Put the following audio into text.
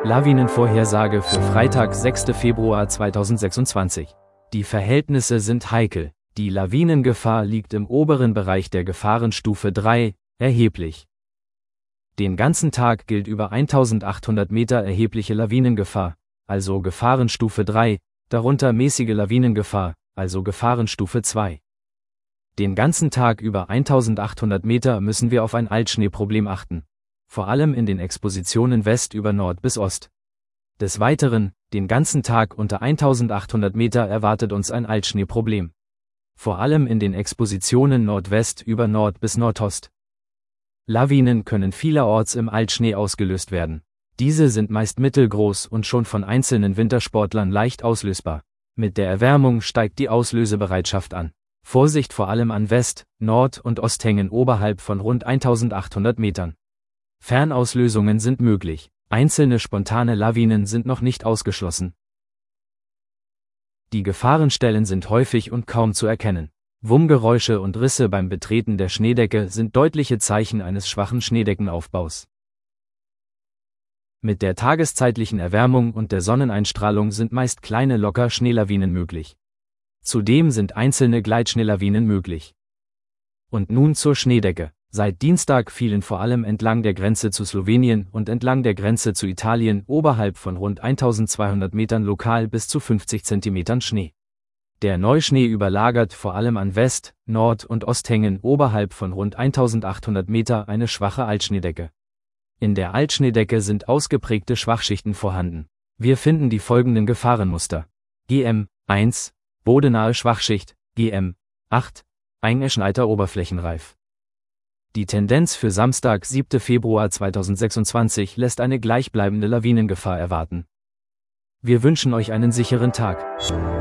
Lawinenvorhersage für Freitag, 6. Februar 2026. Die Verhältnisse sind heikel. Die Lawinengefahr liegt im oberen Bereich der Gefahrenstufe 3, erheblich. Den ganzen Tag gilt über 1800 Meter erhebliche Lawinengefahr, also Gefahrenstufe 3, darunter mäßige Lawinengefahr, also Gefahrenstufe 2. Den ganzen Tag über 1800 Meter müssen wir auf ein Altschneeproblem achten. Vor allem in den Expositionen West über Nord bis Ost. Des Weiteren, den ganzen Tag unter 1800 Meter erwartet uns ein Altschneeproblem. Vor allem in den Expositionen Nordwest über Nord bis Nordost. Lawinen können vielerorts im Altschnee ausgelöst werden. Diese sind meist mittelgroß und schon von einzelnen Wintersportlern leicht auslösbar. Mit der Erwärmung steigt die Auslösebereitschaft an. Vorsicht vor allem an West-, Nord- und Osthängen oberhalb von rund 1800 Metern. Fernauslösungen sind möglich. Einzelne spontane Lawinen sind noch nicht ausgeschlossen. Die Gefahrenstellen sind häufig und kaum zu erkennen. Wummgeräusche und Risse beim Betreten der Schneedecke sind deutliche Zeichen eines schwachen Schneedeckenaufbaus. Mit der tageszeitlichen Erwärmung und der Sonneneinstrahlung sind meist kleine locker Schneelawinen möglich. Zudem sind einzelne Gleitschneelawinen möglich. Und nun zur Schneedecke. Seit Dienstag fielen vor allem entlang der Grenze zu Slowenien und entlang der Grenze zu Italien oberhalb von rund 1200 Metern lokal bis zu 50 Zentimetern Schnee. Der Neuschnee überlagert vor allem an West-, Nord- und Osthängen oberhalb von rund 1800 Meter eine schwache Altschneedecke. In der Altschneedecke sind ausgeprägte Schwachschichten vorhanden. Wir finden die folgenden Gefahrenmuster. GM 1, bodenahe Schwachschicht, GM 8, eingeschneiter Oberflächenreif. Die Tendenz für Samstag, 7. Februar 2026 lässt eine gleichbleibende Lawinengefahr erwarten. Wir wünschen euch einen sicheren Tag.